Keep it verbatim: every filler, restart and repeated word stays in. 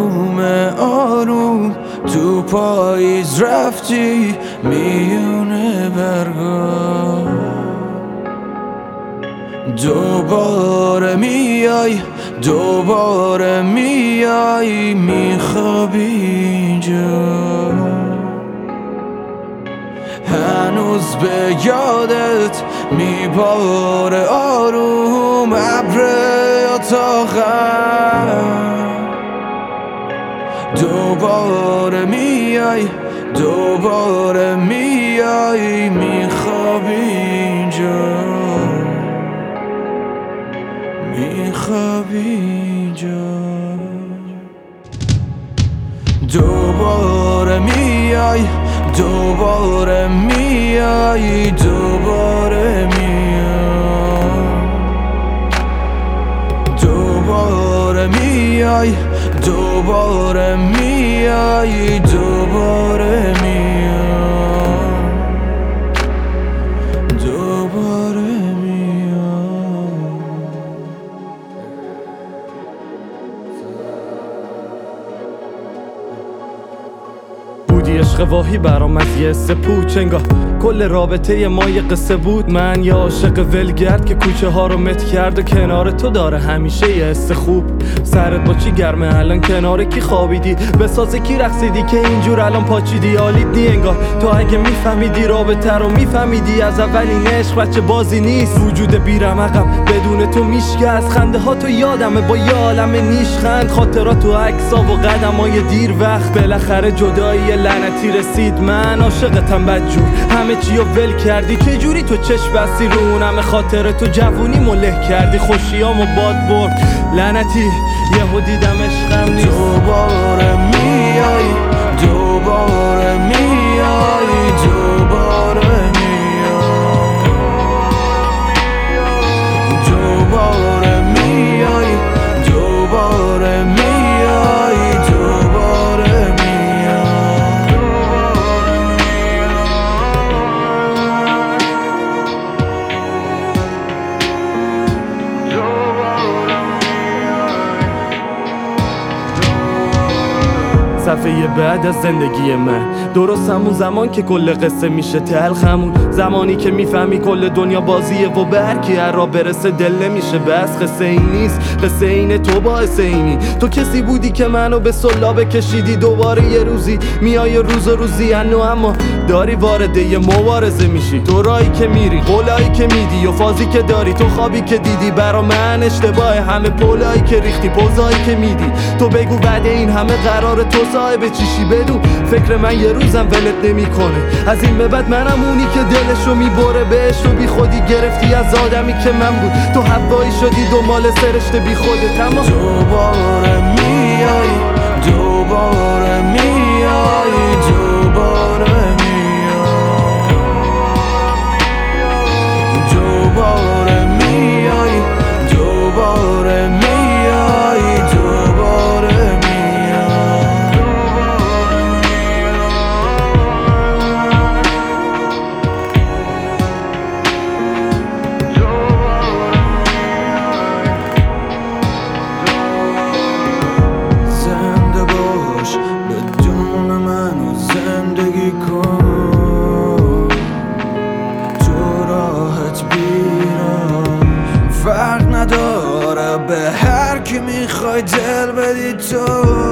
آروم آروم تو پاییز رفتی میونه برگا، دوباره میای دوباره میای میخوابی اینجا، هنوز به یادت میباره آروم ابر اتاقم، دوباره میای دوباره میای میخوابی اینجا، میخوابی اینجا، دوباره میای دوباره میای دوباره میای دوباره میای دوباره میای دوباره میای دوباره بودی عشق واهی برام از یه حس پوچ، انگار کل رابطه ما یه قصه بود. من یه عاشق ولگرد که کوچه ها رو مت کرد و کنار تو داره همیشه یه حس خوب. سرت با چی گرمه الان، کنار کی خوابیدی، به ساز کی رقصیدی که اینجور الان پاچیدی. حالیت نی انگار تو اگه میفهمیدی رابطه رو میفهمیدی از اولین عشق بچه بازی نیست. وجود بیرمقم بدون تو میشکه، از خنده ها تو یادمه با یه عالم نیشخند، خاطرات و عکسا و قدمای دیر وقت. بالاخره جدایی لعنتی رسید، من عاشقتم بدجور، همه چی رو ول کردی، چه جوری تو چشم بستی رو اونم خاطر تو جوونی مله کردی، خوشیامو باد برد لعنتی یهو دیدم عشقم نیست. دوباره میای دوباره میای دوباره میای دوباره میای دوباره میای دوباره صفحه بعد از زندگی من، درست همون زمان که کل قصه میشه تلخ، همون زمانی که میفهمی کل دنیا بازیه و به هر کی هر را برسه دل نمیشه. بس قصه این نیست، قصه اینه تو باعث اینی، تو کسی بودی که منو به سلابه کشیدی. دوباره یه روزی میای روز و روزی انو، اما داری وارد یه مبارزه میشی. تو رایی که میری، قولایی که میدی و فازی که داری، تو خوابی که دیدی برا من اشتباه، همه پولایی که ریختی پوزایی که میدی. تو بگو بعد این همه قرار تو صاحب چیشی، بدون فکر من یه روزم ولت نمیکنه. از این به بعد منم اونی که دلشو میبره بهش، و بی خودی گرفتی از آدمی که من بود. تو هوایی شدی دنبال سرشت بی خودت، اما دوباره میای دوباره میای دوباره میای دوباره میای دوباره میای دوباره میای فرق نداره به هر کی میخوای دل بدی تو.